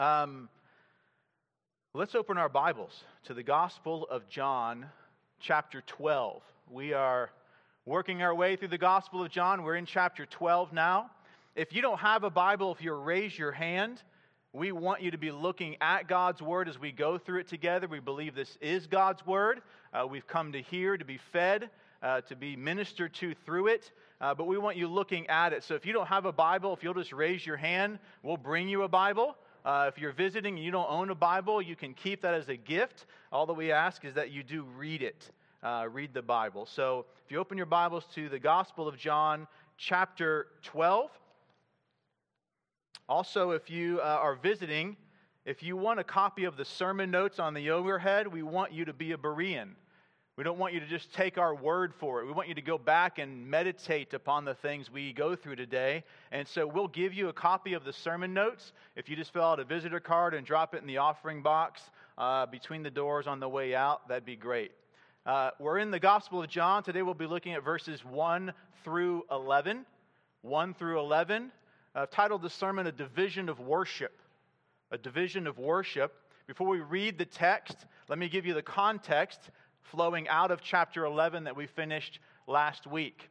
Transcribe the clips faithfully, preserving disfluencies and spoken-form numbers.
Um, let's open our Bibles to the Gospel of John, chapter twelve. We are working our way through the Gospel of John. We're in chapter twelve now. If you don't have a Bible, if you raise your hand, we want you to be looking at God's Word as we go through it together. We believe this is God's Word. Uh, we've come to hear, to be fed, uh, to be ministered to through it. Uh, but we want you looking at it. So if you don't have a Bible, if you'll just raise your hand, we'll bring you a Bible. Uh, if you're visiting and you don't own a Bible, you can keep that as a gift. All that we ask is that you do read it. Uh, read the Bible. So if you open your Bibles to the Gospel of John, chapter twelve. Also, if you uh, are visiting, if you want a copy of the sermon notes on the overhead, we want you to be a Berean. We don't want you to just take our word for it. We want you to go back and meditate upon the things we go through today. And so we'll give you a copy of the sermon notes. If you just fill out a visitor card and drop it in the offering box uh, between the doors on the way out, that'd be great. Uh, we're in the Gospel of John. Today we'll be looking at verses one through eleven. one through eleven. I've titled the sermon, A Division of Worship. A Division of Worship. Before we read the text, let me give you the context flowing out of chapter eleven that we finished last week.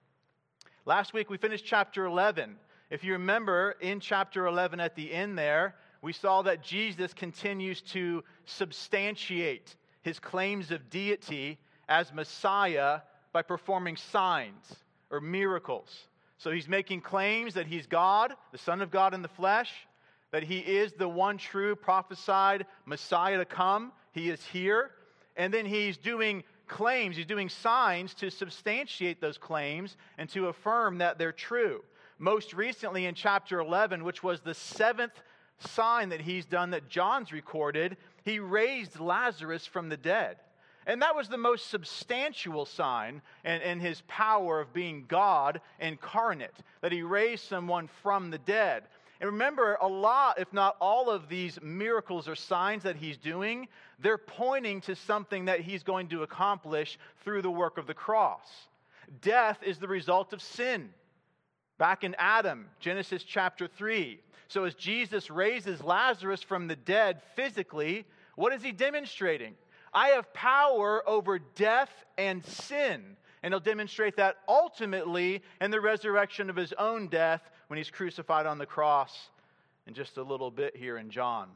Last week we finished chapter eleven. If you remember, in chapter eleven at the end there, we saw that Jesus continues to substantiate his claims of deity as Messiah by performing signs or miracles. So he's making claims that he's God, the Son of God in the flesh, that he is the one true prophesied Messiah to come. He is here. And then he's doing claims, he's doing signs to substantiate those claims and to affirm that they're true. Most recently in chapter eleven, which was the seventh sign that he's done that John's recorded, he raised Lazarus from the dead. And that was the most substantial sign in, in his power of being God incarnate, that he raised someone from the dead. And remember, a lot, if not all of these miracles or signs that he's doing, they're pointing to something that he's going to accomplish through the work of the cross. Death is the result of sin. Back in Adam, Genesis chapter three. So as Jesus raises Lazarus from the dead physically, what is he demonstrating? I have power over death and sin. And he'll demonstrate that ultimately in the resurrection of his own death when he's crucified on the cross in just a little bit here in John.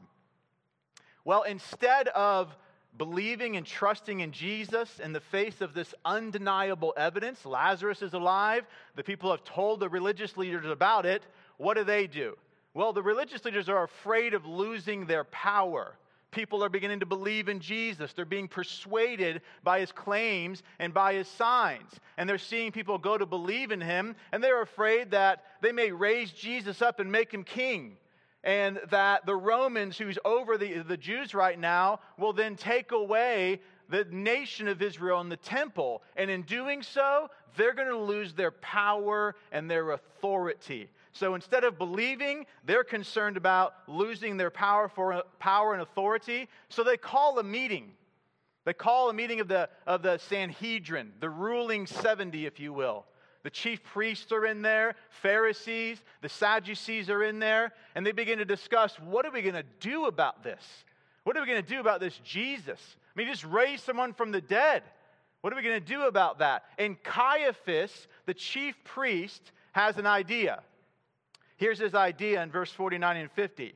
Well, instead of believing and trusting in Jesus in the face of this undeniable evidence, Lazarus is alive, the people have told the religious leaders about it, what do they do? Well, the religious leaders are afraid of losing their power. People are beginning to believe in Jesus. They're being persuaded by his claims and by his signs. And they're seeing people go to believe in him, and they're afraid that they may raise Jesus up and make him king. And that the Romans, who's over the, the Jews right now, will then take away the nation of Israel and the temple. And in doing so, they're going to lose their power and their authority. So instead of believing, they're concerned about losing their power for power and authority. So they call a meeting. They call a meeting of the of the Sanhedrin, the ruling seventy, if you will. The chief priests are in there, Pharisees, the Sadducees are in there, and they begin to discuss, what are we going to do about this? What are we going to do about this Jesus? I mean, he just raised someone from the dead. What are we going to do about that? And Caiaphas, the chief priest, has an idea. Here's his idea in verse forty-nine and fifty.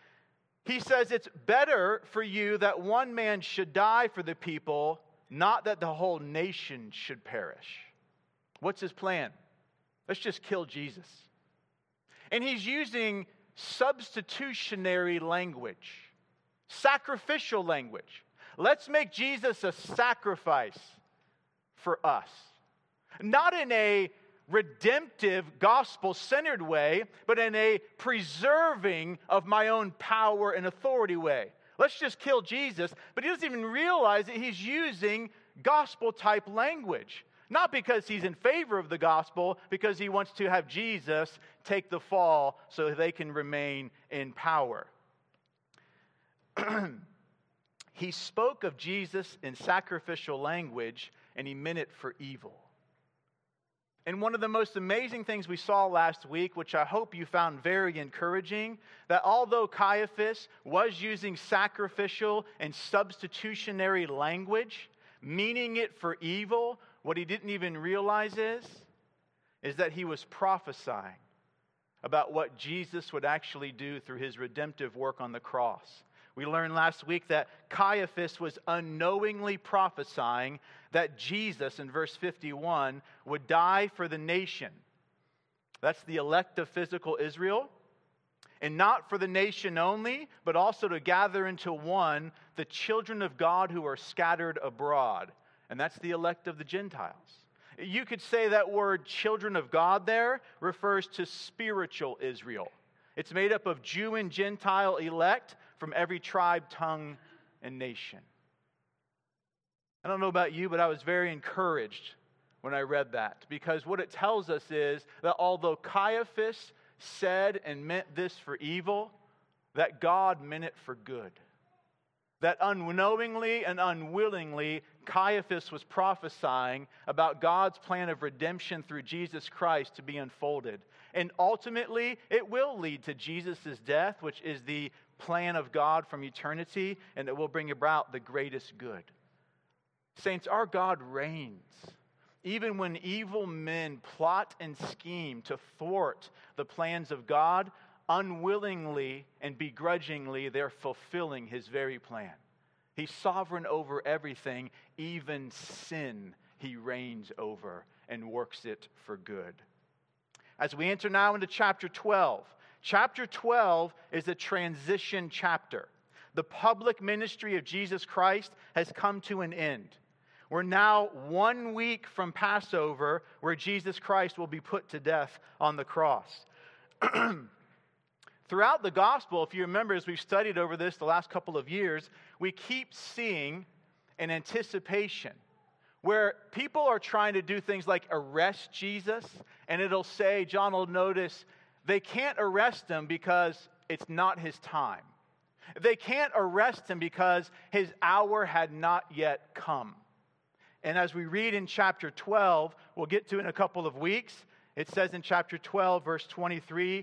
He says, it's better for you that one man should die for the people, not that the whole nation should perish. What's his plan? Let's just kill Jesus. And he's using substitutionary language, sacrificial language. Let's make Jesus a sacrifice for us. Not in a redemptive, gospel-centered way, but in a preserving of my own power and authority way. Let's just kill Jesus, but he doesn't even realize that he's using gospel-type language. Not because he's in favor of the gospel, because he wants to have Jesus take the fall so they can remain in power. He spoke of Jesus in sacrificial language, and he meant it for evil. And one of the most amazing things we saw last week, which I hope you found very encouraging, that although Caiaphas was using sacrificial and substitutionary language, meaning it for evil, what he didn't even realize is, is that he was prophesying about what Jesus would actually do through his redemptive work on the cross. We learned last week that Caiaphas was unknowingly prophesying that Jesus, in verse fifty-one, would die for the nation. That's the elect of physical Israel. And not for the nation only, but also to gather into one the children of God who are scattered abroad. And that's the elect of the Gentiles. You could say that word children of God there refers to spiritual Israel. It's made up of Jew and Gentile elect from every tribe, tongue, and nation. I don't know about you, but I was very encouraged when I read that, because what it tells us is that although Caiaphas said and meant this for evil, that God meant it for good. That unknowingly and unwillingly, Caiaphas was prophesying about God's plan of redemption through Jesus Christ to be unfolded. And ultimately, it will lead to Jesus' death, which is the plan of God from eternity, and it will bring about the greatest good. Saints, our God reigns. Even when evil men plot and scheme to thwart the plans of God, unwillingly and begrudgingly, they're fulfilling his very plan. He's sovereign over everything, even sin he reigns over and works it for good. As we enter now into chapter twelve, chapter twelve is a transition chapter. The public ministry of Jesus Christ has come to an end. We're now one week from Passover, where Jesus Christ will be put to death on the cross. Throughout the gospel, if you remember, as we've studied over this the last couple of years, we keep seeing an anticipation where people are trying to do things like arrest Jesus, and it'll say, John will notice, they can't arrest him because it's not his time. They can't arrest him because his hour had not yet come. And as we read in chapter twelve, we'll get to in a couple of weeks, it says in chapter twelve, verse twenty-three,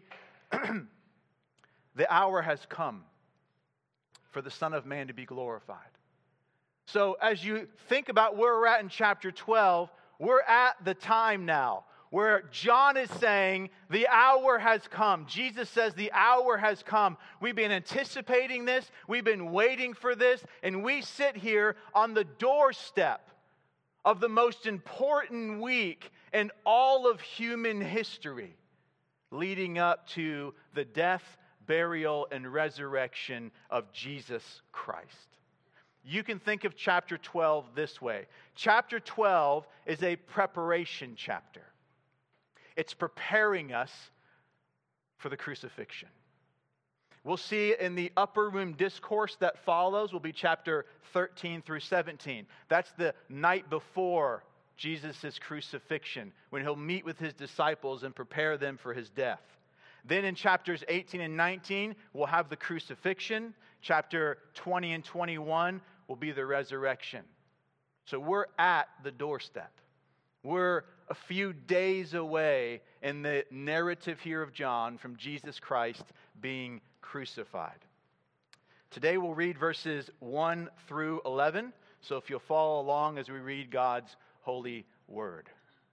the hour has come for the Son of Man to be glorified. So as you think about where we're at in chapter twelve, we're at the time now where John is saying the hour has come. Jesus says the hour has come. We've been anticipating this. We've been waiting for this. And we sit here on the doorstep of the most important week in all of human history, leading up to the death, burial, and resurrection of Jesus Christ. You can think of chapter twelve this way. Chapter twelve is a preparation chapter. It's preparing us for the crucifixion. We'll see in the upper room discourse that follows will be chapter thirteen through seventeen. That's the night before Jesus' crucifixion, when he'll meet with his disciples and prepare them for his death. Then in chapters eighteen and nineteen, we'll have the crucifixion. Chapter twenty and twenty-one will be the resurrection. So we're at the doorstep. We're a few days away in the narrative here of John from Jesus Christ being crucified. Today we'll read verses one through eleven. So if you'll follow along as we read God's holy word.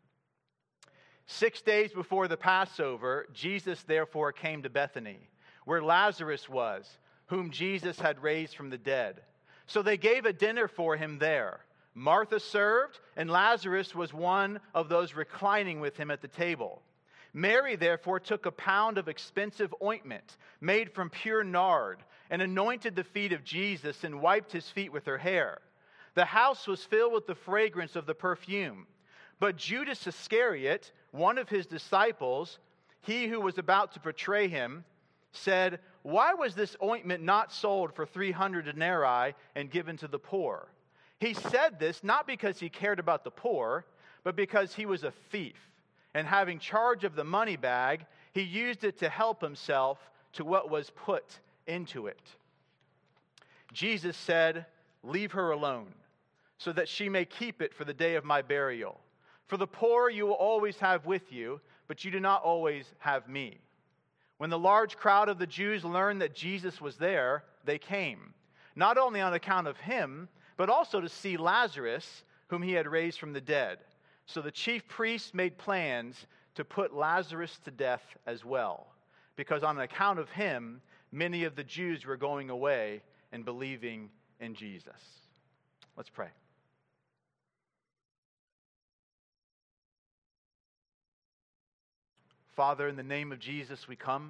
Six days before the Passover, Jesus therefore came to Bethany, where Lazarus was, whom Jesus had raised from the dead. So they gave a dinner for him there. Martha served, and Lazarus was one of those reclining with him at the table. Mary therefore took a pound of expensive ointment made from pure nard and anointed the feet of Jesus and wiped his feet with her hair. The house was filled with the fragrance of the perfume. But Judas Iscariot, one of his disciples, he who was about to betray him, said, "Why was this ointment not sold for three hundred denarii and given to the poor?" He said this not because he cared about the poor, but because he was a thief. And having charge of the money bag, he used it to help himself to what was put into it. Jesus said, "Leave her alone, so that she may keep it for the day of my burial. For the poor you will always have with you, but you do not always have me." When the large crowd of the Jews learned that Jesus was there, they came, not only on account of him, but also to see Lazarus, whom he had raised from the dead. So the chief priests made plans to put Lazarus to death as well, because on account of him, many of the Jews were going away and believing in Jesus. Let's pray. Father, in the name of Jesus, we come,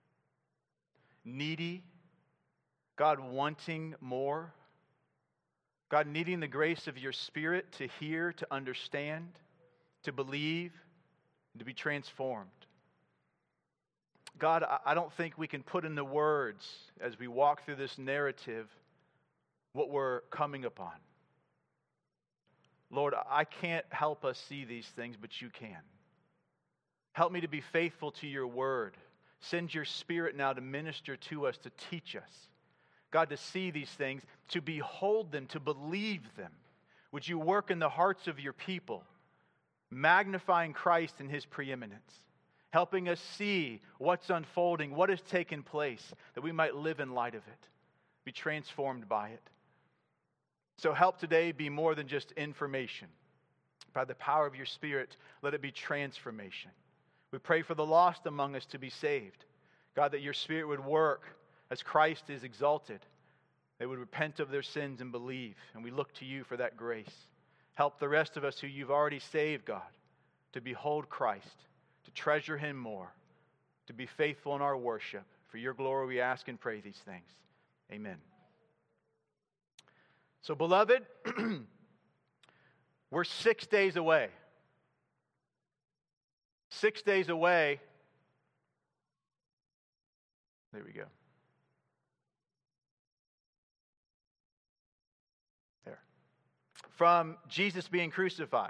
needy, God, wanting more, God, needing the grace of your Spirit to hear, to understand, to believe, and to be transformed. God, I don't think we can put into words as we walk through this narrative what we're coming upon. Lord, I can't help us see these things, but you can. Help me to be faithful to your word. Send your Spirit now to minister to us, to teach us. God, to see these things, to behold them, to believe them. Would you work in the hearts of your people, magnifying Christ in his preeminence, helping us see what's unfolding, what has taken place, that we might live in light of it, be transformed by it. So help today be more than just information. By the power of your Spirit, let it be transformation. We pray for the lost among us to be saved. God, that your Spirit would work as Christ is exalted. They would repent of their sins and believe. And we look to you for that grace. Help the rest of us who you've already saved, God, to behold Christ, to treasure him more, to be faithful in our worship. For your glory we ask and pray these things. Amen. So, beloved, we're six days away. Six days away. There we go. There. From Jesus being crucified.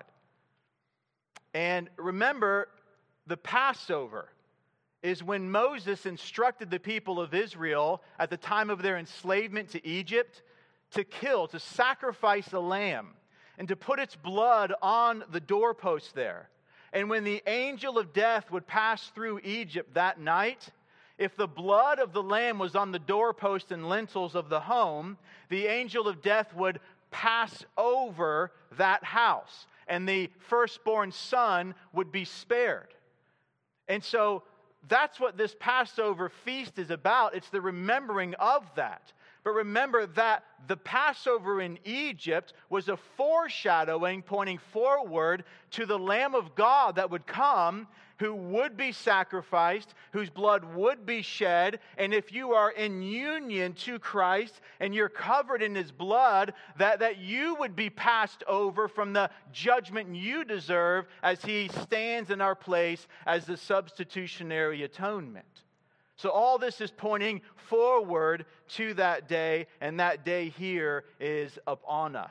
And remember, the Passover is when Moses instructed the people of Israel at the time of their enslavement to Egypt to kill, to sacrifice a lamb, and to put its blood on the doorpost there. And when the angel of death would pass through Egypt that night, if the blood of the lamb was on the doorpost and lintels of the home, the angel of death would pass over that house, and the firstborn son would be spared. And so that's what this Passover feast is about. It's the remembering of that. But remember that the Passover in Egypt was a foreshadowing, pointing forward to the Lamb of God that would come, who would be sacrificed, whose blood would be shed. And if you are in union to Christ and you're covered in his blood, that, that you would be passed over from the judgment you deserve as he stands in our place as the substitutionary atonement. So all this is pointing forward to that day, and that day here is upon us.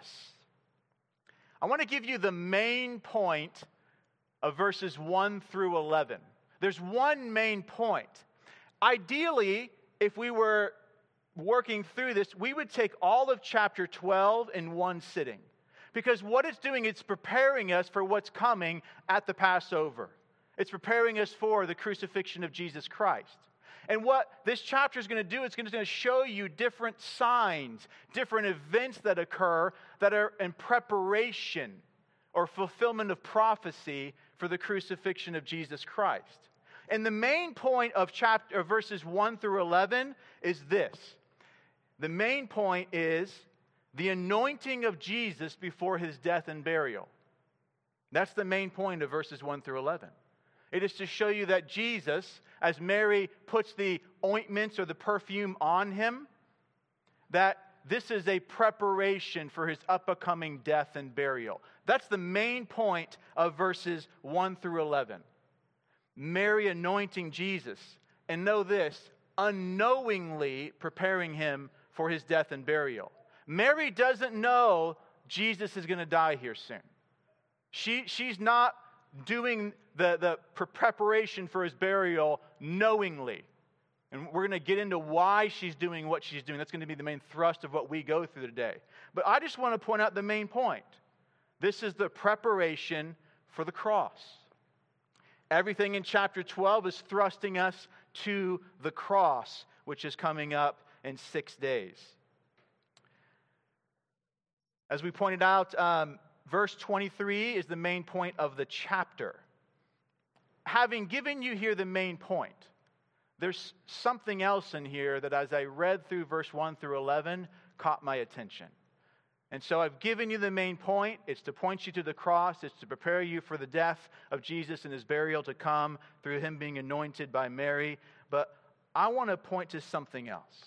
I want to give you the main point of verses one through eleven. There's one main point. Ideally, if we were working through this, we would take all of chapter twelve in one sitting. Because what it's doing, it's preparing us for what's coming at the Passover. It's preparing us for the crucifixion of Jesus Christ. And what this chapter is going to do, it's going to show you different signs, different events that occur that are in preparation or fulfillment of prophecy for the crucifixion of Jesus Christ. And the main point of chapter of verses one through eleven is this. The main point is the anointing of Jesus before his death and burial. That's the main point of verses one through eleven. It is to show you that Jesus, as Mary puts the ointments or the perfume on him, that this is a preparation for his upcoming death and burial. That's the main point of verses one through eleven. Mary anointing Jesus, and know this, unknowingly preparing him for his death and burial. Mary doesn't know Jesus is going to die here soon. She, she's not doing the, the preparation for his burial knowingly. And we're going to get into why she's doing what she's doing. That's going to be the main thrust of what we go through today. But I just want to point out the main point. This is the preparation for the cross. Everything in chapter twelve is thrusting us to the cross, which is coming up in six days. As we pointed out, um, verse twenty-three is the main point of the chapter. Having given you here the main point, there's something else in here that as I read through verse one through eleven, caught my attention. And so I've given you the main point. It's to point you to the cross. It's to prepare you for the death of Jesus and his burial to come through him being anointed by Mary. But I want to point to something else.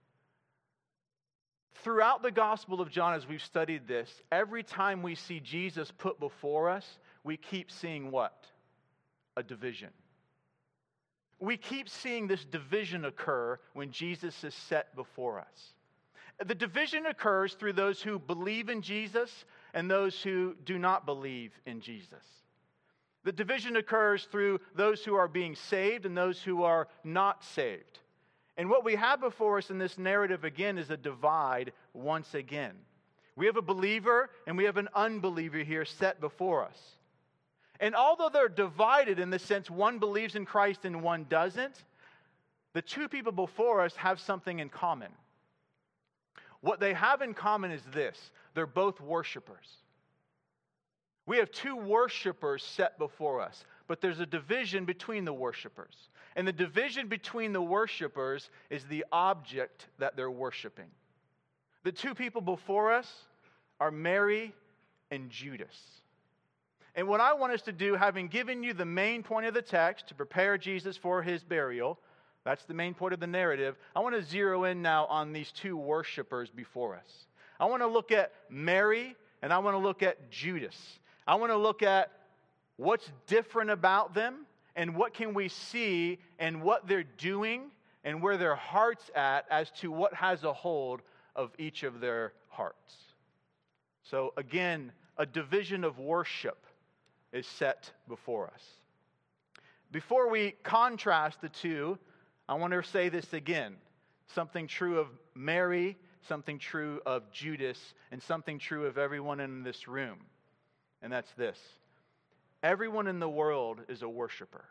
Throughout the Gospel of John, as we've studied this, every time we see Jesus put before us, we keep seeing what? A division. We keep seeing this division occur when Jesus is set before us. The division occurs through those who believe in Jesus and those who do not believe in Jesus. The division occurs through those who are being saved and those who are not saved. And what we have before us in this narrative again is a divide once again. We have a believer and we have an unbeliever here set before us. And although they're divided in the sense one believes in Christ and one doesn't, the two people before us have something in common. What they have in common is this: they're both worshipers. We have two worshipers set before us, but there's a division between the worshipers. And the division between the worshipers is the object that they're worshiping. The two people before us are Mary and Judas. And what I want us to do, having given you the main point of the text to prepare Jesus for his burial, that's the main point of the narrative, I want to zero in now on these two worshipers before us. I want to look at Mary and I want to look at Judas. I want to look at what's different about them and what can we see and what they're doing and where their heart's at as to what has a hold of each of their hearts. So again, a division of worship is set before us. Before we contrast the two, I want to say this again. Something true of Mary, something true of Judas, and something true of everyone in this room. And that's this: everyone in the world is a worshiper.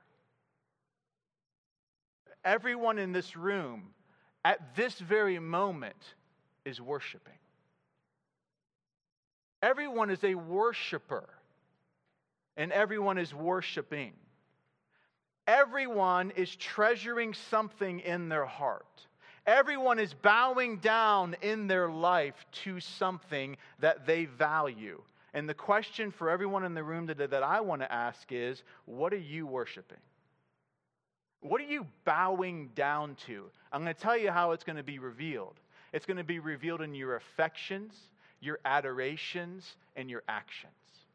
Everyone in this room at this very moment is worshiping. Everyone is a worshiper, and everyone is worshiping. Everyone is treasuring something in their heart. Everyone is bowing down in their life to something that they value. And the question for everyone in the room today that I want to ask is, what are you worshiping? What are you bowing down to? I'm going to tell you how it's going to be revealed. It's going to be revealed in your affections, your adorations, and your actions.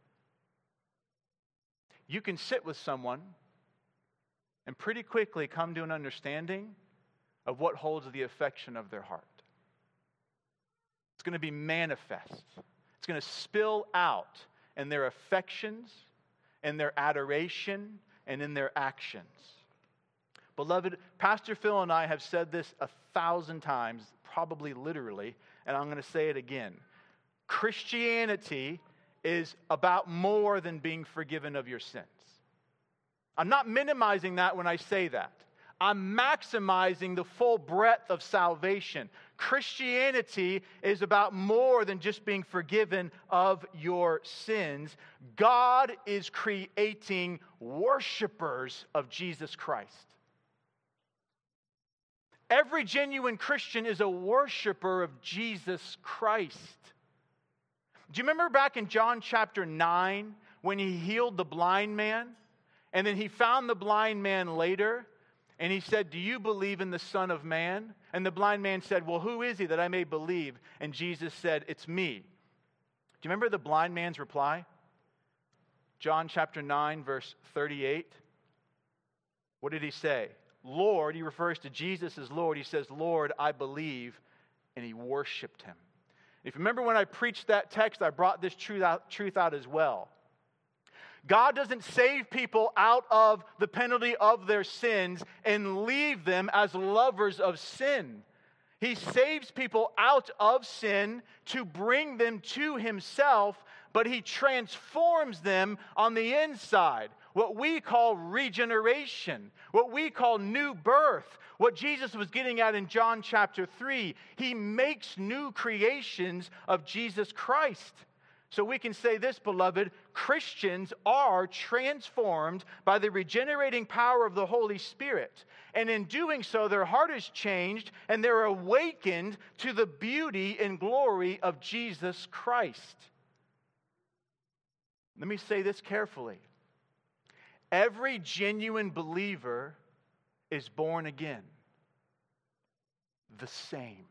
You can sit with someone and pretty quickly come to an understanding of what holds the affection of their heart. It's going to be manifest. It's going to spill out in their affections, in their adoration, and in their actions. Beloved, Pastor Phil and I have said this a thousand times, probably literally, and I'm going to say it again. Christianity is about more than being forgiven of your sins. I'm not minimizing that when I say that. I'm maximizing the full breadth of salvation. Christianity is about more than just being forgiven of your sins. God is creating worshipers of Jesus Christ. Every genuine Christian is a worshiper of Jesus Christ. Do you remember back in John chapter nine when he healed the blind man? And then he found the blind man later, and he said, "Do you believe in the Son of Man?" And the blind man said, "Well, who is he that I may believe?" And Jesus said, "It's me." Do you remember the blind man's reply? John chapter nine, verse thirty-eight. What did he say? Lord, he refers to Jesus as Lord. He says, "Lord, I believe," and he worshiped him. If you remember when I preached that text, I brought this truth out, truth out as well. God doesn't save people out of the penalty of their sins and leave them as lovers of sin. He saves people out of sin to bring them to himself but he transforms them on the inside. What we call regeneration, what we call new birth, what Jesus was getting at in John chapter three. He makes new creations of Jesus Christ. So we can say this, beloved, Christians are transformed by the regenerating power of the Holy Spirit. And in doing so, their heart is changed and they're awakened to the beauty and glory of Jesus Christ. Let me say this carefully. Every genuine believer is born again. The same.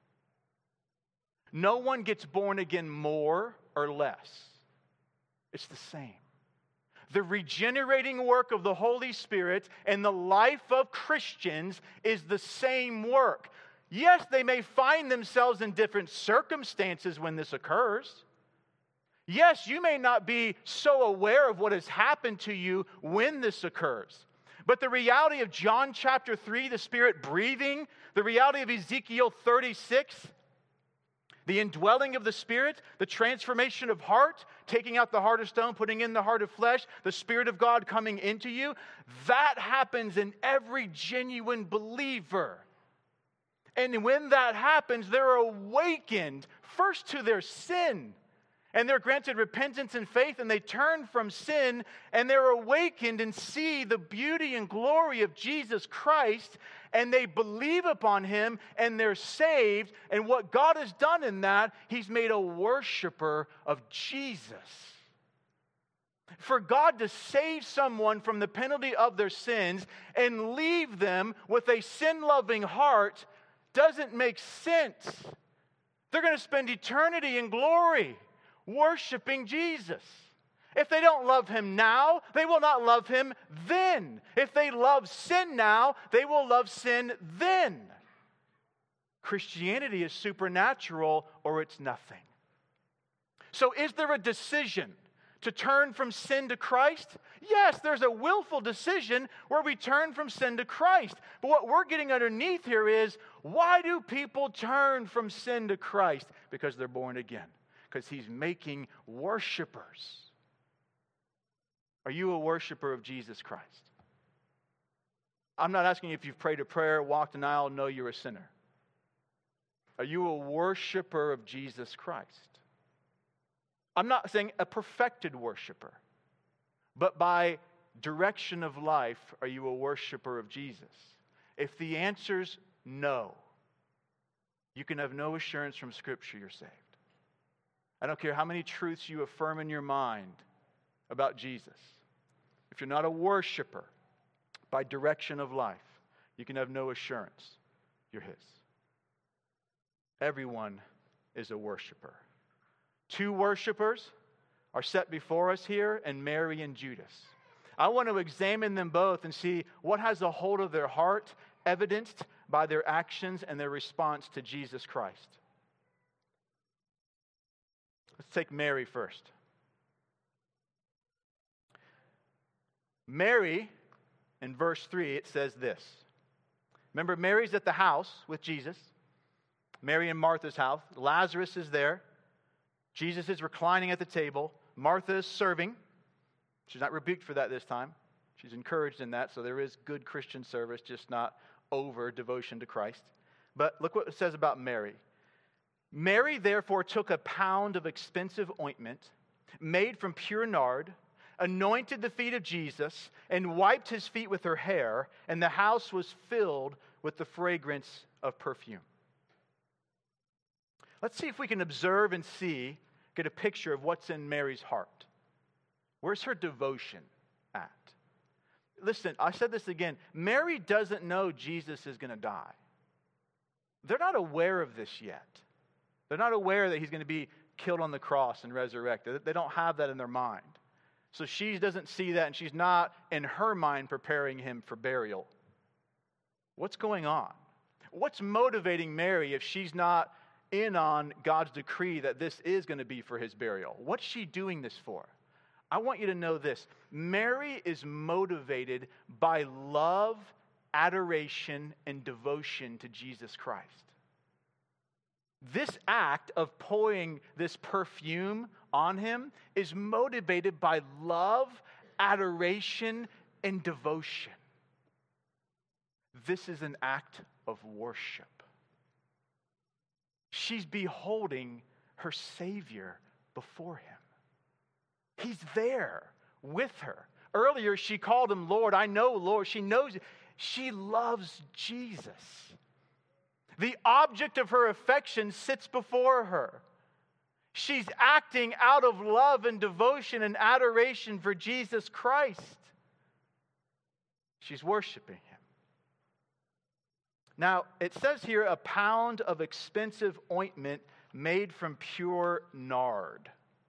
No one gets born again more or less. It's the same. The regenerating work of the Holy Spirit and the life of Christians is the same work. Yes, they may find themselves in different circumstances when this occurs. Yes, you may not be so aware of what has happened to you when this occurs. But the reality of John chapter three, the Spirit breathing, the reality of Ezekiel thirty-six, the indwelling of the Spirit, the transformation of heart, taking out the heart of stone, putting in the heart of flesh, the Spirit of God coming into you, that happens in every genuine believer. And when that happens, they're awakened first to their sin. And they're granted repentance and faith, and they turn from sin, and they're awakened and see the beauty and glory of Jesus Christ, and they believe upon Him, and they're saved. And what God has done in that, He's made a worshiper of Jesus. For God to save someone from the penalty of their sins and leave them with a sin-loving heart doesn't make sense. They're going to spend eternity in glory worshiping Jesus. If they don't love Him now, they will not love Him then. If they love sin now, they will love sin then. Christianity is supernatural or it's nothing. So is there a decision to turn from sin to Christ? Yes, there's a willful decision where we turn from sin to Christ. But what we're getting underneath here is, why do people turn from sin to Christ? Because they're born again. Because He's making worshipers. Are you a worshiper of Jesus Christ? I'm not asking you if you've prayed a prayer, walked an aisle, know you're a sinner. Are you a worshiper of Jesus Christ? I'm not saying a perfected worshiper, but by direction of life, are you a worshiper of Jesus? If the answer's no, you can have no assurance from Scripture you're saved. I don't care how many truths you affirm in your mind about Jesus. If you're not a worshiper by direction of life, you can have no assurance you're His. Everyone is a worshiper. Two worshipers are set before us here, and Mary and Judas. I want to examine them both and see what has a hold of their heart, evidenced by their actions and their response to Jesus Christ. Let's take Mary first. Mary, in verse three, it says this. Remember, Mary's at the house with Jesus. Mary and Martha's house. Lazarus is there. Jesus is reclining at the table. Martha is serving. She's not rebuked for that this time. She's encouraged in that, so there is good Christian service, just not over devotion to Christ. But look what it says about Mary. Mary therefore took a pound of expensive ointment made from pure nard, anointed the feet of Jesus, and wiped His feet with her hair, and the house was filled with the fragrance of perfume. Let's see if we can observe and see, get a picture of what's in Mary's heart. Where's her devotion at? Listen, I said this again. Mary doesn't know Jesus is going to die. They're not aware of this yet. They're not aware that He's going to be killed on the cross and resurrected. They don't have that in their mind. So she doesn't see that, and she's not, in her mind, preparing Him for burial. What's going on? What's motivating Mary if she's not in on God's decree that this is going to be for His burial? What's she doing this for? I want you to know this. Mary is motivated by love, adoration, and devotion to Jesus Christ. This act of pouring this perfume on him is motivated by love, adoration, and devotion. This is an act of worship. She's beholding her Savior before him. He's there with her. Earlier, she called him Lord. I know, Lord. She knows. She loves Jesus. The object of her affection sits before her. She's acting out of love and devotion and adoration for Jesus Christ. She's worshiping him. Now, it says here a pound of expensive ointment made from pure nard.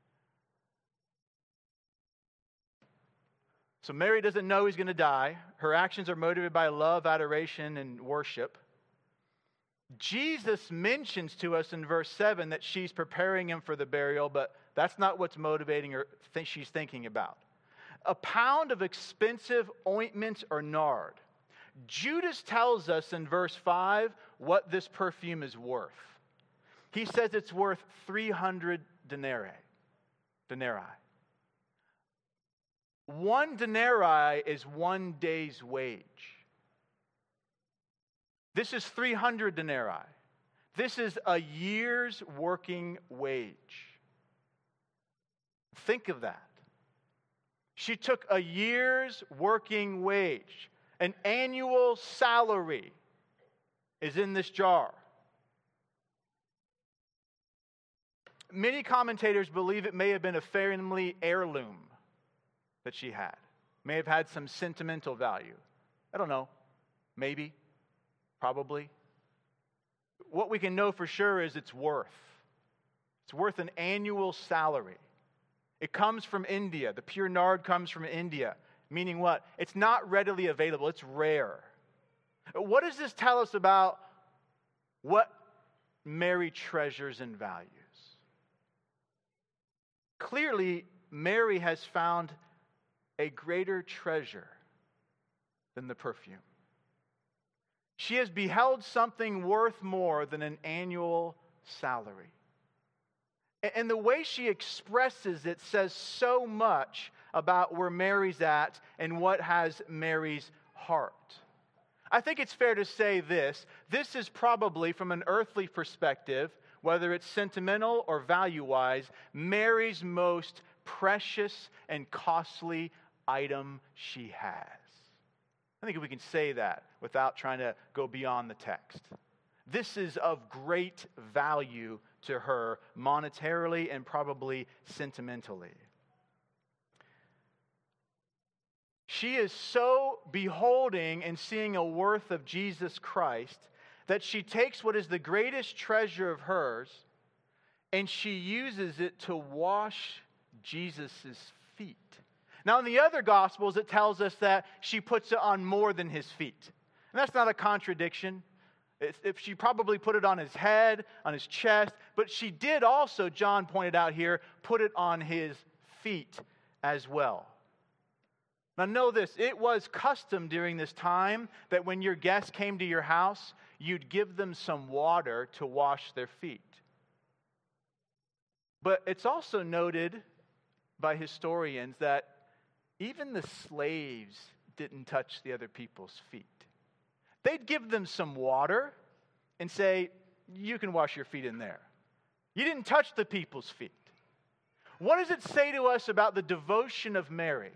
So Mary doesn't know he's going to die. Her actions are motivated by love, adoration, and worship. Jesus mentions to us in verse seven that she's preparing him for the burial, but that's not what's motivating her, th- she's thinking about. A pound of expensive ointment or nard. Judas tells us in verse five what this perfume is worth. He says it's worth three hundred denarii. Denarii. One denarii is one day's wage. This is three hundred denarii. This is a year's working wage. Think of that. She took a year's working wage. An annual salary is in this jar. Many commentators believe it may have been a family heirloom that she had. May have had some sentimental value. I don't know. Maybe. Probably. What we can know for sure is it's worth. It's worth an annual salary. It comes from India. The pure nard comes from India. Meaning what? It's not readily available. It's rare. What does this tell us about what Mary treasures and values? Clearly, Mary has found a greater treasure than the perfume. She has beheld something worth more than an annual salary. And the way she expresses it says so much about where Mary's at and what has Mary's heart. I think it's fair to say this. This is probably, from an earthly perspective, whether it's sentimental or value-wise, Mary's most precious and costly item she has. I think we can say that without trying to go beyond the text. This is of great value to her monetarily and probably sentimentally. She is so beholding and seeing a worth of Jesus Christ that she takes what is the greatest treasure of hers and she uses it to wash Jesus' feet. Now, in the other Gospels, it tells us that she puts it on more than his feet. And that's not a contradiction. If she probably put it on his head, on his chest, but she did also, John pointed out here, put it on his feet as well. Now know this, it was custom during this time that when your guests came to your house, you'd give them some water to wash their feet. But it's also noted by historians that even the slaves didn't touch the other people's feet. They'd give them some water and say, you can wash your feet in there. You didn't touch the people's feet. What does it say to us about the devotion of Mary?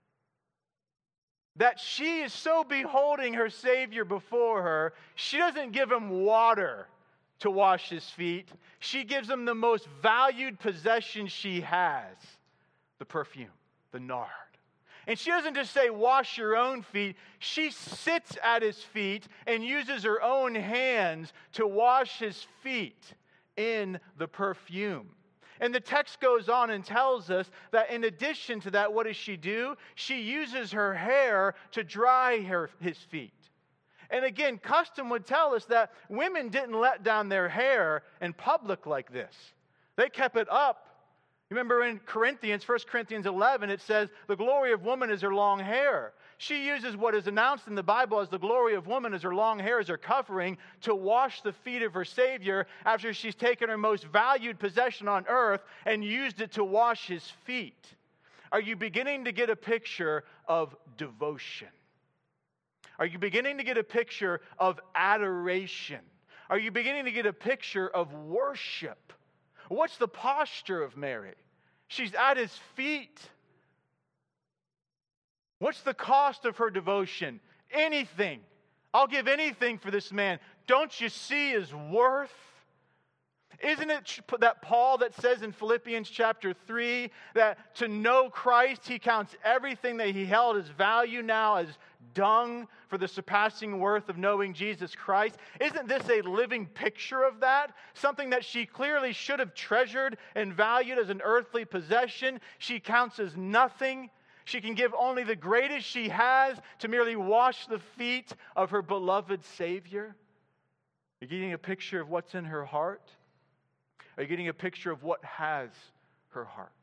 That she is so beholding her Savior before her, she doesn't give him water to wash his feet. She gives him the most valued possession she has, the perfume, the nard. And she doesn't just say, wash your own feet. She sits at his feet and uses her own hands to wash his feet in the perfume. And the text goes on and tells us that in addition to that, what does she do? She uses her hair to dry her, his feet. And again, custom would tell us that women didn't let down their hair in public like this. They kept it up. You remember in Corinthians, First Corinthians eleven, it says, the glory of woman is her long hair. She uses what is announced in the Bible as the glory of woman, as her long hair, as her covering, to wash the feet of her Savior after she's taken her most valued possession on earth and used it to wash his feet. Are you beginning to get a picture of devotion? Are you beginning to get a picture of adoration? Are you beginning to get a picture of worship? What's the posture of Mary? She's at his feet. What's the cost of her devotion? Anything. I'll give anything for this man. Don't you see his worth? Isn't it that Paul that says in Philippians chapter three that to know Christ, he counts everything that he held as value now as dung for the surpassing worth of knowing Jesus Christ? Isn't this a living picture of that? Something that she clearly should have treasured and valued as an earthly possession, she counts as nothing. She can give only the greatest she has to merely wash the feet of her beloved Savior. You're getting a picture of what's in her heart? Are you getting a picture of what has her heart?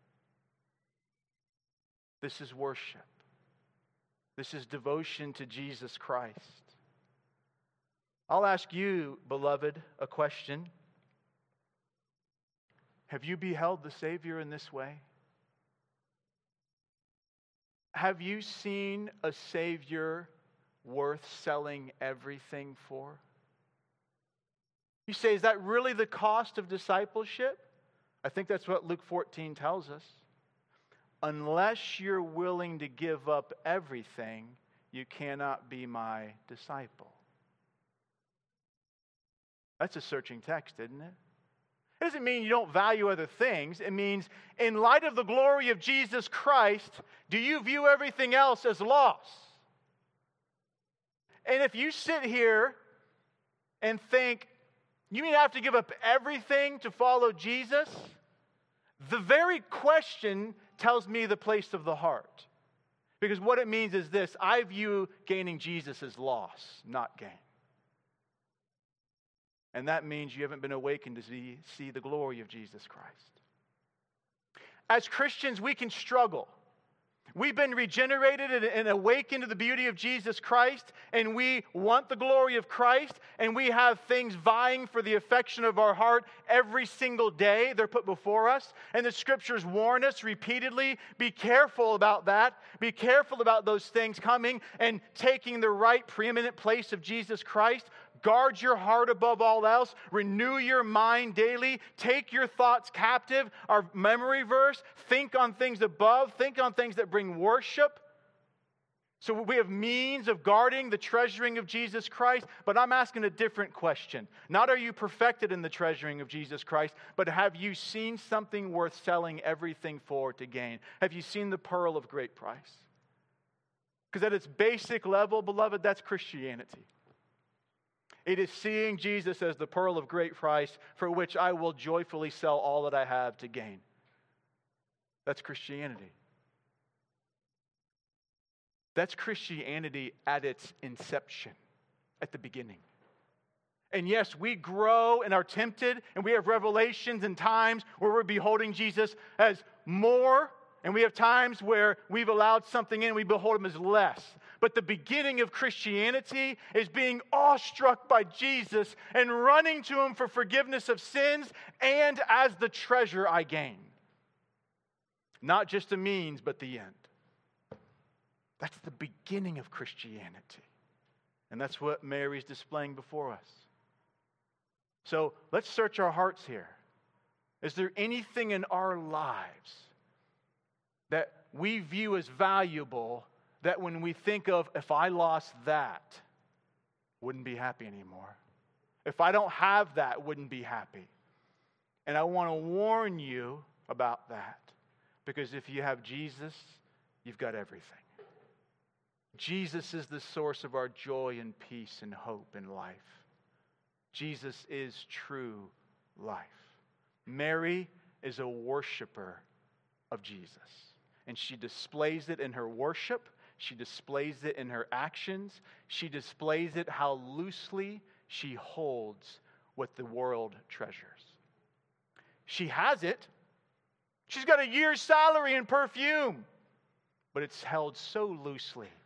This is worship. This is devotion to Jesus Christ. I'll ask you, beloved, a question. Have you beheld the Savior in this way? Have you seen a Savior worth selling everything for? You say, is that really the cost of discipleship? I think that's what Luke fourteen tells us. Unless you're willing to give up everything, you cannot be my disciple. That's a searching text, isn't it? It doesn't mean you don't value other things. It means, in light of the glory of Jesus Christ, do you view everything else as loss? And if you sit here and think, you mean I have to give up everything to follow Jesus? The very question tells me the place of the heart. Because what it means is this: I view gaining Jesus as loss, not gain. And that means you haven't been awakened to see, see the glory of Jesus Christ. As Christians, we can struggle. We've been regenerated and awakened to the beauty of Jesus Christ, and we want the glory of Christ, and we have things vying for the affection of our heart every single day. They're put before us, and the Scriptures warn us repeatedly, be careful about that. Be careful about those things coming and taking the right preeminent place of Jesus Christ. Guard your heart above all else. Renew your mind daily. Take your thoughts captive. Our memory verse, think on things above. Think on things that bring worship. So we have means of guarding the treasuring of Jesus Christ. But I'm asking a different question. Not are you perfected in the treasuring of Jesus Christ, but have you seen something worth selling everything for to gain? Have you seen the pearl of great price? Because at its basic level, beloved, that's Christianity. It is seeing Jesus as the pearl of great price for which I will joyfully sell all that I have to gain. That's Christianity. That's Christianity at its inception, at the beginning. And yes, we grow and are tempted, and we have revelations and times where we're beholding Jesus as more, and we have times where we've allowed something in and we behold him as less. But the beginning of Christianity is being awestruck by Jesus and running to him for forgiveness of sins and as the treasure I gain. Not just a means, but the end. That's the beginning of Christianity. And that's what Mary's displaying before us. So let's search our hearts here. Is there anything in our lives that we view as valuable that when we think of, if I lost that, wouldn't be happy anymore? If I don't have that, wouldn't be happy. And I want to warn you about that. Because if you have Jesus, you've got everything. Jesus is the source of our joy and peace and hope in life. Jesus is true life. Mary is a worshiper of Jesus. And she displays it in her worship. She displays it in her actions. She displays it how loosely she holds what the world treasures. She has it. She's got a year's salary in perfume. But it's held so loosely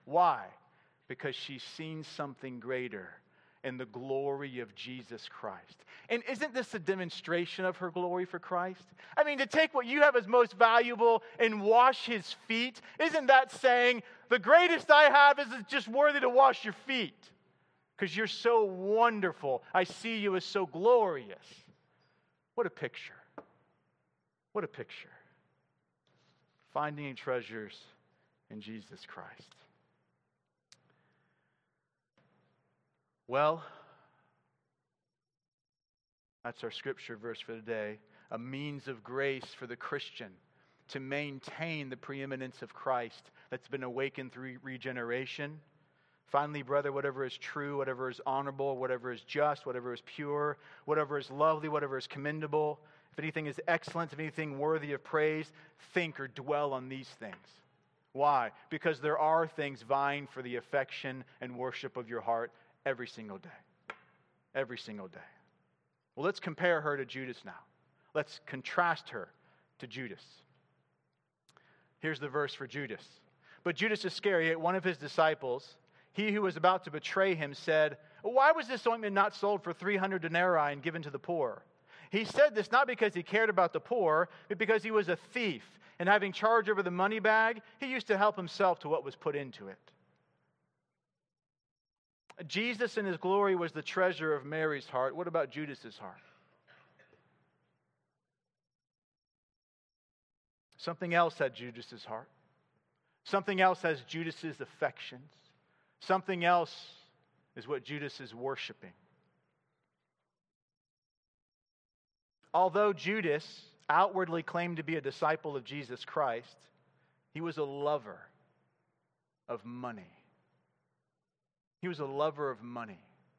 Why? Because she's seen something greater in the glory of Jesus Christ. And isn't this a demonstration of her glory for Christ? I mean, to take what you have as most valuable and wash his feet, isn't that saying, the greatest I have is just worthy to wash your feet? Because you're so wonderful. I see you as so glorious. What a picture. What a picture. Finding treasures in Jesus Christ. Well, that's our scripture verse for today. A means of grace for the Christian to maintain the preeminence of Christ that's been awakened through regeneration. Finally, brother, whatever is true, whatever is honorable, whatever is just, whatever is pure, whatever is lovely, whatever is commendable, if anything is excellent, if anything worthy of praise, think or dwell on these things. Why? Because there are things vying for the affection and worship of your heart every single day. Every single day. Well, let's compare her to Judas now. Let's contrast her to Judas. Here's the verse for Judas. But Judas Iscariot, one of his disciples, he who was about to betray him, said, why was this ointment not sold for three hundred denarii and given to the poor? He said this not because he cared about the poor, but because he was a thief, and having charge over the money bag, he used to help himself to what was put into it. Jesus in his glory was the treasure of Mary's heart. What about Judas's heart? Something else had Judas's heart. Something else has Judas's affections. Something else is what Judas is worshiping. Although Judas outwardly claimed to be a disciple of Jesus Christ, he was a lover of money. He was a lover of money.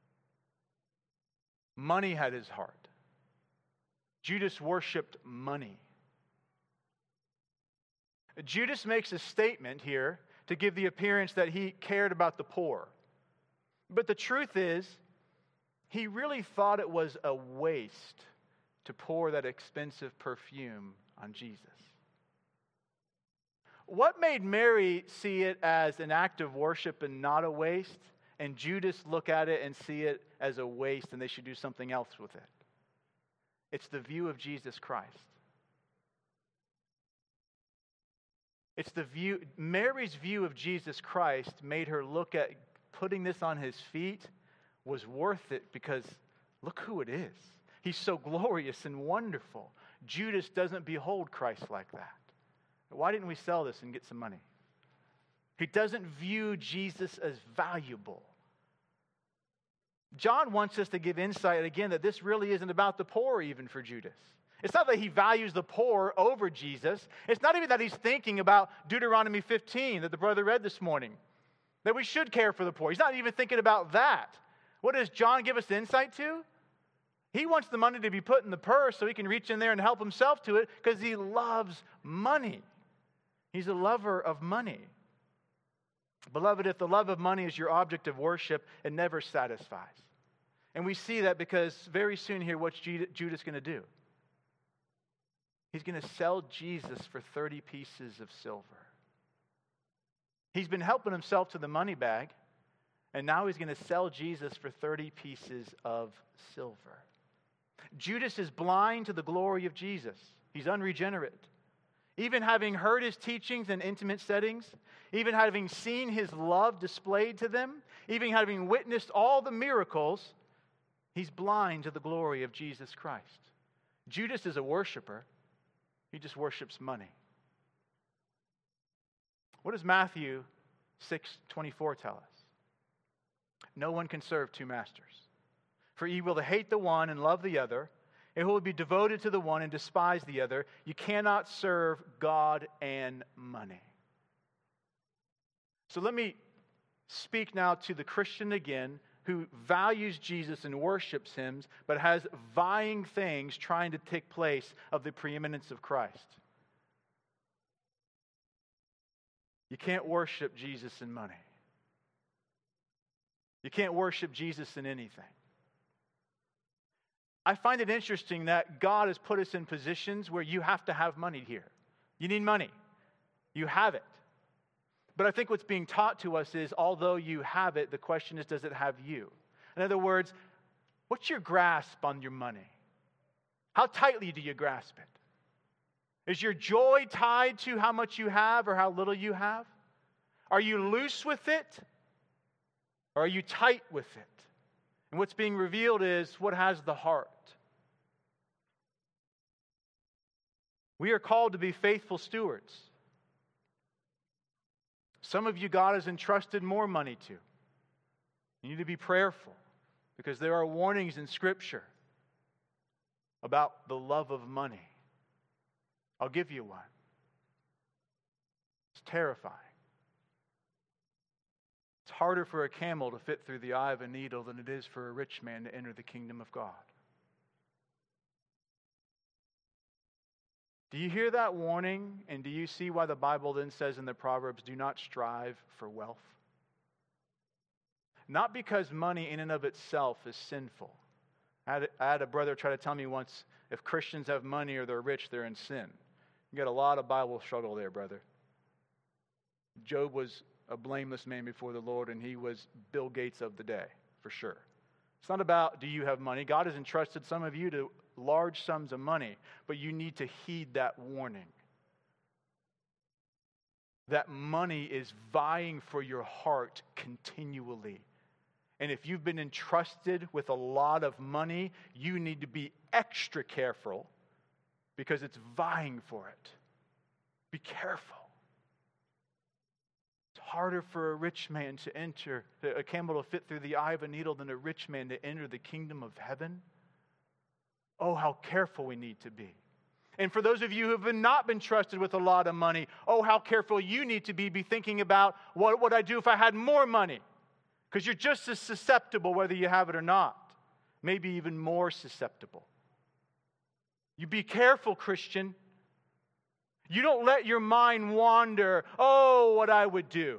Money had his heart. Judas worshiped money. Judas makes a statement here to give the appearance that he cared about the poor. But the truth is, he really thought it was a waste to pour that expensive perfume on Jesus. What made Mary see it as an act of worship and not a waste, and Judas look at it and see it as a waste and they should do something else with it? It's the view of Jesus Christ. It's the view, Mary's view of Jesus Christ made her look at putting this on his feet was worth it because look who it is. He's so glorious and wonderful. Judas doesn't behold Christ like that. Why didn't we sell this and get some money? He doesn't view Jesus as valuable. John wants us to give insight again that this really isn't about the poor even for Judas. It's not that he values the poor over Jesus. It's not even that he's thinking about Deuteronomy fifteen that the brother read this morning, that we should care for the poor. He's not even thinking about that. What does John give us insight to? He wants the money to be put in the purse so he can reach in there and help himself to it because he loves money. He's a lover of money. Beloved, if the love of money is your object of worship, it never satisfies. And we see that because very soon here, what's Judas going to do? He's going to sell Jesus for thirty pieces of silver. He's been helping himself to the money bag, and now he's going to sell Jesus for thirty pieces of silver. Judas is blind to the glory of Jesus. He's unregenerate. Even having heard his teachings in intimate settings, even having seen his love displayed to them, even having witnessed all the miracles, he's blind to the glory of Jesus Christ. Judas is a worshiper. He just worships money. What does Matthew six twenty-four tell us? No one can serve two masters. For ye will hate the one and love the other, and who will be devoted to the one and despise the other. You cannot serve God and money. So let me speak now to the Christian again who values Jesus and worships him, but has vying things trying to take place of the preeminence of Christ. You can't worship Jesus in money. You can't worship Jesus in anything. I find it interesting that God has put us in positions where you have to have money here. You need money. You have it. But I think what's being taught to us is, although you have it, the question is, does it have you? In other words, what's your grasp on your money? How tightly do you grasp it? Is your joy tied to how much you have or how little you have? Are you loose with it? Or are you tight with it? And what's being revealed is what has the heart. We are called to be faithful stewards. Some of you God has entrusted more money to. You need to be prayerful because there are warnings in Scripture about the love of money. I'll give you one. It's terrifying. It's harder for a camel to fit through the eye of a needle than it is for a rich man to enter the kingdom of God. Do you hear that warning? And do you see why the Bible then says in the Proverbs, do not strive for wealth? Not because money in and of itself is sinful. I had, I had a brother try to tell me once, if Christians have money or they're rich, they're in sin. You got a lot of Bible struggle there, brother. Job was a blameless man before the Lord, and he was Bill Gates of the day, for sure. It's not about, do you have money? God has entrusted some of you to large sums of money, but you need to heed that warning. That money is vying for your heart continually. And if you've been entrusted with a lot of money, you need to be extra careful because it's vying for it. Be careful. It's harder for a rich man to enter, a camel to fit through the eye of a needle than a rich man to enter the kingdom of heaven. Oh, how careful we need to be. And for those of you who have not been trusted with a lot of money, oh, how careful you need to be, be thinking about what would I do if I had more money? Because you're just as susceptible whether you have it or not. Maybe even more susceptible. You be careful, Christian. You don't let your mind wander, oh, what I would do.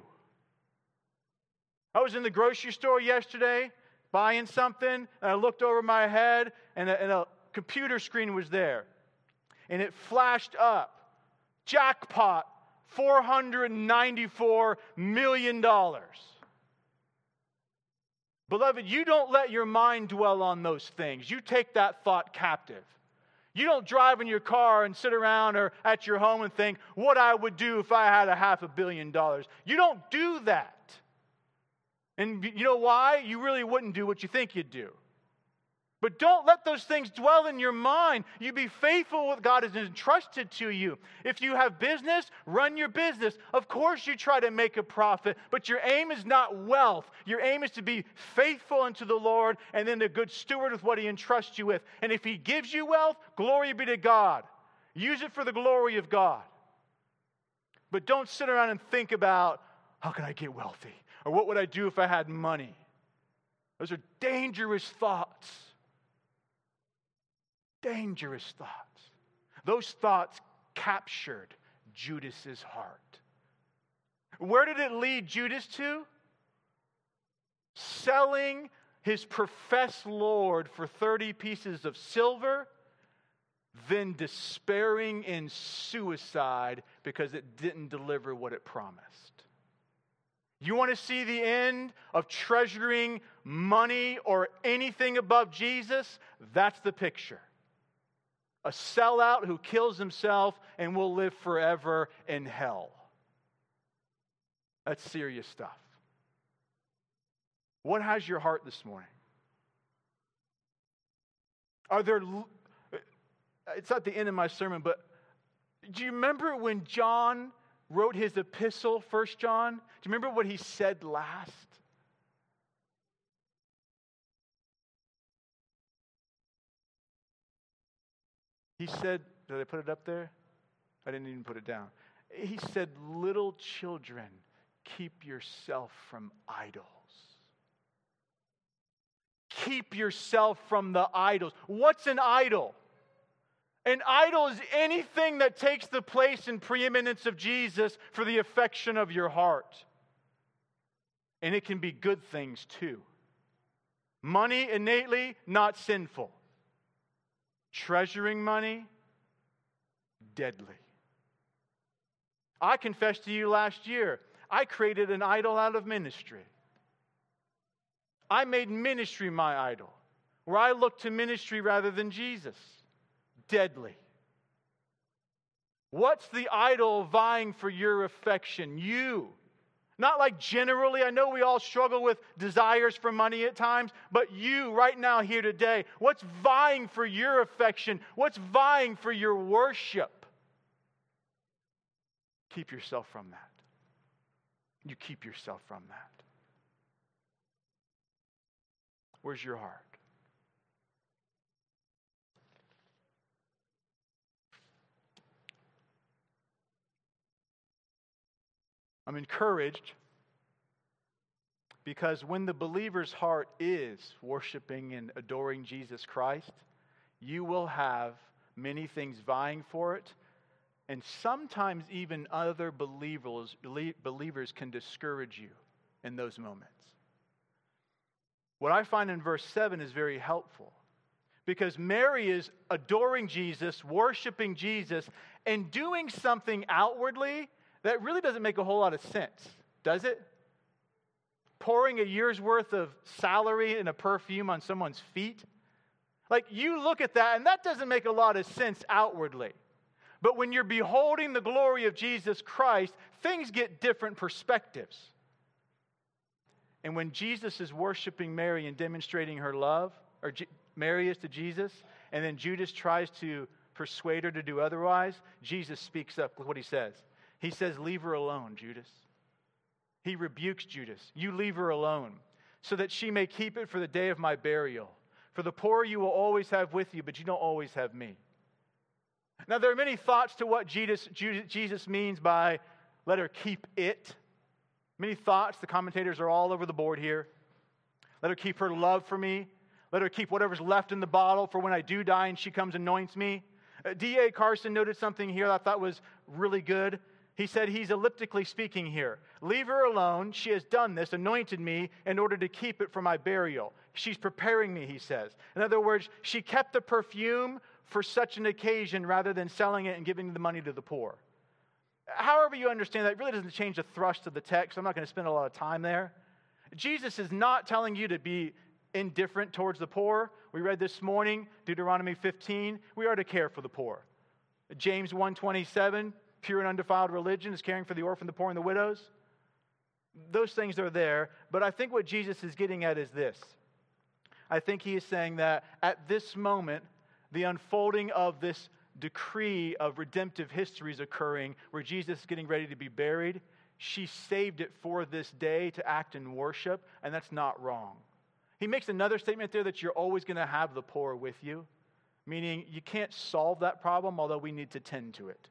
I was in the grocery store yesterday buying something, and I looked over my head, and a, and a computer screen was there. And it flashed up, jackpot, four hundred ninety-four million dollars. Beloved, you don't let your mind dwell on those things. You take that thought captive. You don't drive in your car and sit around or at your home and think, what I would do if I had a half a billion dollars. You don't do that. And you know why? You really wouldn't do what you think you'd do. But don't let those things dwell in your mind. You be faithful with God has entrusted to you. If you have business, run your business. Of course you try to make a profit, but your aim is not wealth. Your aim is to be faithful unto the Lord and then a good steward with what He entrusts you with. And if He gives you wealth, glory be to God. Use it for the glory of God. But don't sit around and think about, how can I get wealthy? Or what would I do if I had money? Those are dangerous thoughts. Dangerous thoughts. Those thoughts captured Judas's heart. Where did it lead Judas to? Selling his professed Lord for thirty pieces of silver, then despairing in suicide because it didn't deliver what it promised. You want to see the end of treasuring money or anything above Jesus? That's the picture. A sellout who kills himself and will live forever in hell. That's serious stuff. What has your heart this morning? Are there, it's not the end of my sermon, but do you remember when John wrote his epistle, First John? Do you remember what he said last? He said, did I put it up there? I didn't even put it down. He said, little children, keep yourself from idols. Keep yourself from the idols. What's an idol? An idol is anything that takes the place and preeminence of Jesus for the affection of your heart. And it can be good things too. Money innately, not sinful. Treasuring money, deadly. I confessed to you last year, I created an idol out of ministry. I made ministry my idol, where I look to ministry rather than Jesus. Deadly. What's the idol vying for your affection? You. Not like generally. I know we all struggle with desires for money at times, but you right now here today, what's vying for your affection? What's vying for your worship? Keep yourself from that. You keep yourself from that. Where's your heart? I'm encouraged because when the believer's heart is worshiping and adoring Jesus Christ, you will have many things vying for it, and sometimes even other believers, believers can discourage you in those moments. What I find in verse seven is very helpful because Mary is adoring Jesus, worshiping Jesus, and doing something outwardly that really doesn't make a whole lot of sense, does it? Pouring a year's worth of salary and a perfume on someone's feet? Like, you look at that, and that doesn't make a lot of sense outwardly. But when you're beholding the glory of Jesus Christ, things get different perspectives. And when Jesus is worshiping Mary and demonstrating her love, or G- Mary is to Jesus, and then Judas tries to persuade her to do otherwise, Jesus speaks up. Look what he says. He says, leave her alone, Judas. He rebukes Judas. You leave her alone, so that she may keep it for the day of my burial. For the poor you will always have with you, but you don't always have me. Now, there are many thoughts to what Jesus, Jesus means by let her keep it. Many thoughts. The commentators are all over the board here. Let her keep her love for me. Let her keep whatever's left in the bottle for when I do die and she comes and anoints me. Uh, D A Carson noted something here that I thought was really good. He said he's elliptically speaking here. Leave her alone. She has done this, anointed me, in order to keep it for my burial. She's preparing me, he says. In other words, she kept the perfume for such an occasion rather than selling it and giving the money to the poor. However you understand that, it really doesn't change the thrust of the text. I'm not going to spend a lot of time there. Jesus is not telling you to be indifferent towards the poor. We read this morning, Deuteronomy fifteen. We are to care for the poor. James one twenty-seven, pure and undefiled religion is caring for the orphan, the poor, and the widows. Those things are there, but I think what Jesus is getting at is this. I think he is saying that at this moment, the unfolding of this decree of redemptive history is occurring where Jesus is getting ready to be buried. She saved it for this day to act in worship, and that's not wrong. He makes another statement there that you're always going to have the poor with you, meaning you can't solve that problem, although we need to tend to it.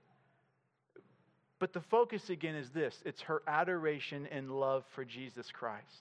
But the focus again is this. It's her adoration and love for Jesus Christ.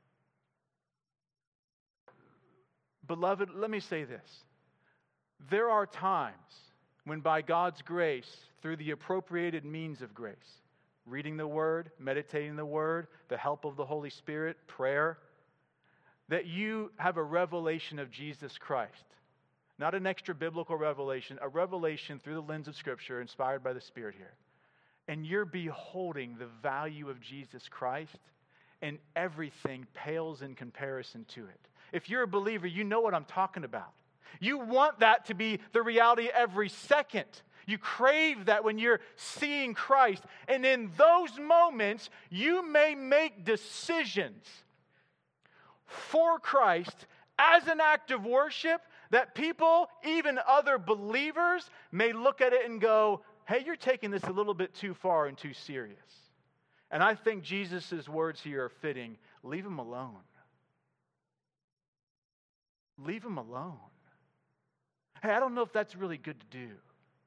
Beloved, let me say this. There are times when by God's grace, through the appropriated means of grace, reading the Word, meditating the Word, the help of the Holy Spirit, prayer, that you have a revelation of Jesus Christ. Not an extra biblical revelation, a revelation through the lens of Scripture inspired by the Spirit here. And you're beholding the value of Jesus Christ, and everything pales in comparison to it. If you're a believer, you know what I'm talking about. You want that to be the reality every second. You crave that when you're seeing Christ. And in those moments, you may make decisions for Christ as an act of worship that people, even other believers, may look at it and go, hey, you're taking this a little bit too far and too serious. And I think Jesus' words here are fitting. Leave him alone. Leave him alone. Hey, I don't know if that's really good to do.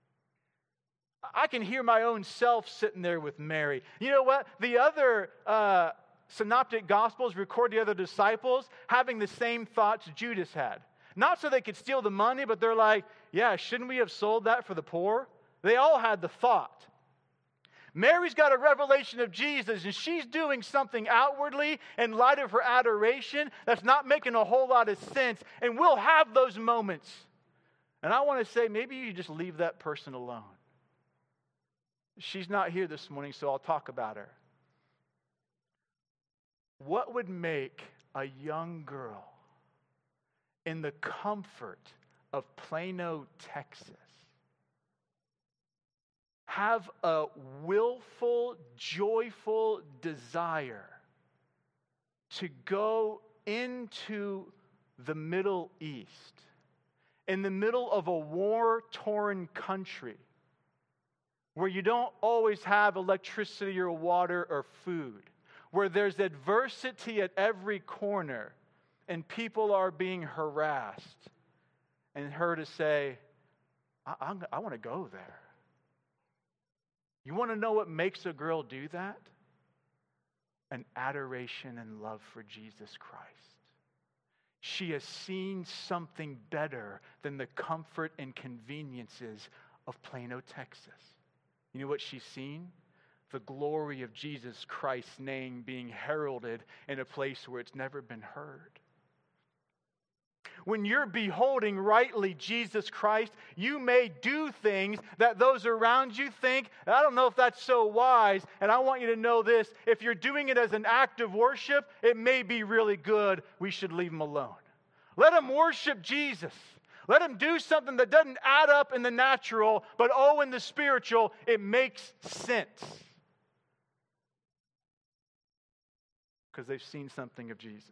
I can hear my own self sitting there with Mary. You know what? The other uh, synoptic gospels record the other disciples having the same thoughts Judas had. Not so they could steal the money, but they're like, yeah, shouldn't we have sold that for the poor? They all had the thought. Mary's got a revelation of Jesus, and she's doing something outwardly in light of her adoration that's not making a whole lot of sense, and we'll have those moments. And I want to say, maybe you just leave that person alone. She's not here this morning, so I'll talk about her. What would make a young girl in the comfort of Plano, Texas, have a willful, joyful desire to go into the Middle East, in the middle of a war-torn country, where you don't always have electricity or water or food, where there's adversity at every corner and people are being harassed, and her to say, I, I'm, I want to go there. You want to know what makes a girl do that? An adoration and love for Jesus Christ. She has seen something better than the comfort and conveniences of Plano, Texas. You know what she's seen? The glory of Jesus Christ's name being heralded in a place where it's never been heard. When you're beholding rightly Jesus Christ, you may do things that those around you think, I don't know if that's so wise, and I want you to know this, if you're doing it as an act of worship, it may be really good. We should leave them alone. Let them worship Jesus. Let them do something that doesn't add up in the natural, but oh, in the spiritual, it makes sense. Because they've seen something of Jesus.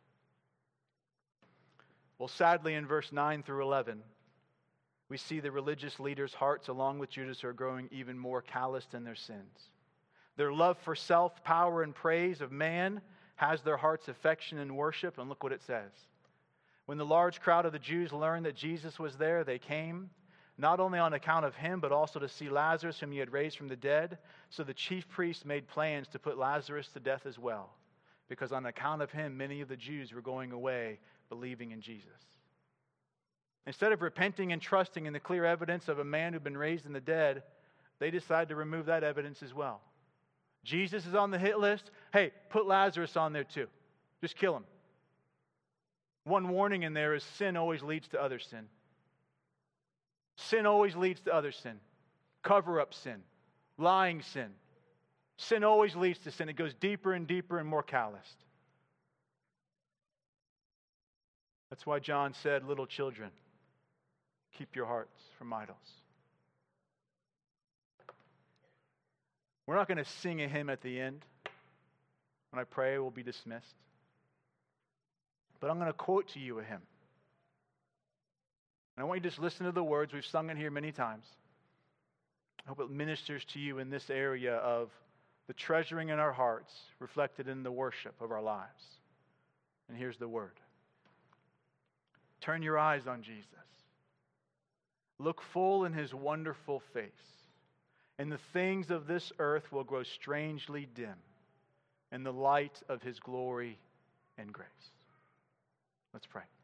Well, sadly, in verse nine through eleven, we see the religious leaders' hearts, along with Judas, are growing even more calloused in their sins. Their love for self, power, and praise of man has their heart's affection and worship, and look what it says. When the large crowd of the Jews learned that Jesus was there, they came, not only on account of him, but also to see Lazarus, whom he had raised from the dead. So the chief priests made plans to put Lazarus to death as well, because on account of him, many of the Jews were going away believing in Jesus. Instead of repenting and trusting in the clear evidence of a man who'd been raised in the dead, they decided to remove that evidence as well. Jesus is on the hit list. Hey, put Lazarus on there too. Just kill him. One warning in there is sin always leads to other sin. Sin always leads to other sin. Cover-up sin. Lying sin. Sin always leads to sin. It goes deeper and deeper and more calloused. That's why John said, little children, keep your hearts from idols. We're not going to sing a hymn at the end. When I pray, we'll be dismissed. But I'm going to quote to you a hymn. And I want you to just listen to the words. We've sung it here many times. I hope it ministers to you in this area of the treasuring in our hearts reflected in the worship of our lives. And here's the word. Turn your eyes on Jesus. Look full in his wonderful face, and the things of this earth will grow strangely dim in the light of his glory and grace. Let's pray.